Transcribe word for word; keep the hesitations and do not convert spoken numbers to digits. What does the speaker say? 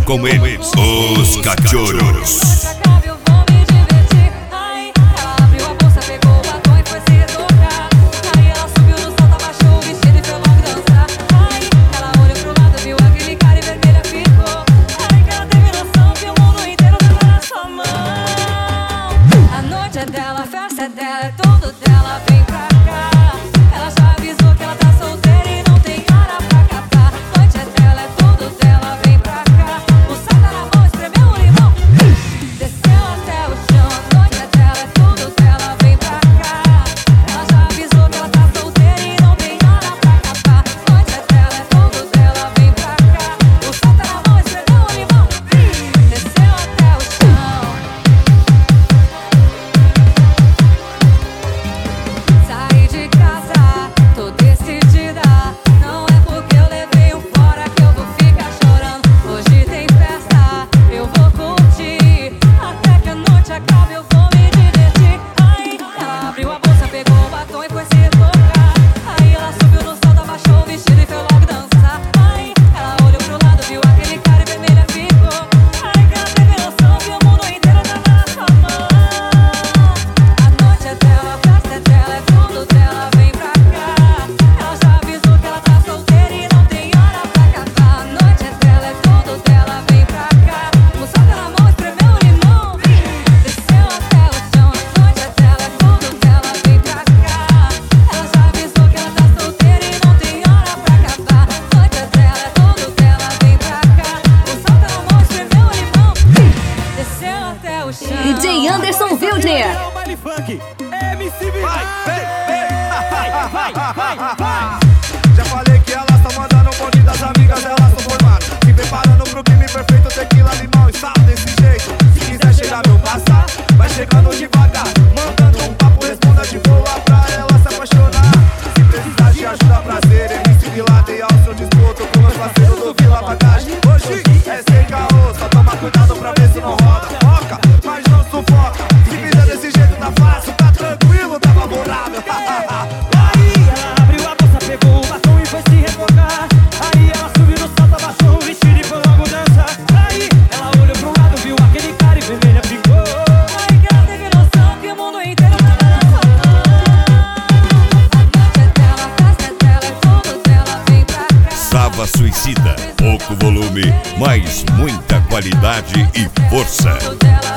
com eles, os cachorros. Dela, a festa é dela, é tudo dela, vem pra cá. Ela já avisou que ela tá solteira e não tem hora pra acabar. Noite é dela, é tudo dela, vem pra cá. O sal tá na mão, espremeu o limão, desceu até o chão. Noite é dela, é tudo dela, vem pra cá. Ela já avisou que ela tá solteira e não tem hora pra acabar. Noite é dela, é tudo dela, vem pra cá. O sal tá na mão, espremeu o limão, desceu até o chão. Saí de casa, tô decidida. Não é porque eu levei um fora que eu vou ficar chorando. Hoje tem festa, eu vou curtir. Até que a noite acabe eu vou me divertir. Aí ela abriu a bolsa, pegou o batom e foi se retocar. Aí ela subiu no salto, abaixou o vestido e foi logo dançar. Aí ela olhou pro lado, viu aquele cara e vermelha ficou. Aí que ela teve noção que o mundo inteiro tava na sua mão. A noite é dela, a festa é dela, é tudo dela, vem pra cá. Ela já avisou que ela tá solteira e não tem hora pra acabar. A noite é dela, é tudo dela, vem pra cá. O sal tá na mão, espremeu o limão, desceu até o chão. A noite é dela, é tudo dela, vem pra cá. Ela já avisou que ela tá solteira e não tem hora pra acabar. A noite é dela, é tudo dela, vem pra cá. O sal tá na mão, espremeu o limão, desceu até o chão. D J Anderson Wildner. É o baile funk, M C V. Vai, vem, vem, vai, vai, vai, vai. Já falei que elas tão mandando um bonde das amigas, elas tão formando. Se preparando pro crime perfeito, tequila, limão e sal desse jeito. Se quiser chegar meu passar, vai chegando devagar. Mandando um papo, responda de boa pra ela se apaixonar. Se precisar de ajuda, prazer, M C Vila dei ao seu dispor. Tô com meus parceiros do Vila Bagagem. Hoje é sem caô, só toma cuidado pra ver se não roda. Foca, mas não sufoca. Se fizer desse jeito tá fácil, tá tranquilo, tá favorável. Aí ela abriu a bolsa, pegou o batom e foi se retocar. Aí ela subiu no salto, abaixou o vestido e foi logo dançar. Aí ela olhou pro lado, viu aquele cara e vermelha ficou. Aí que ela teve noção que o mundo inteiro tava na sua mão. A noite é dela, a festa é dela, é tudo dela, vem pra cá. Sava Suicida, pouco volume, mas muita qualidade e força. Tudo dela,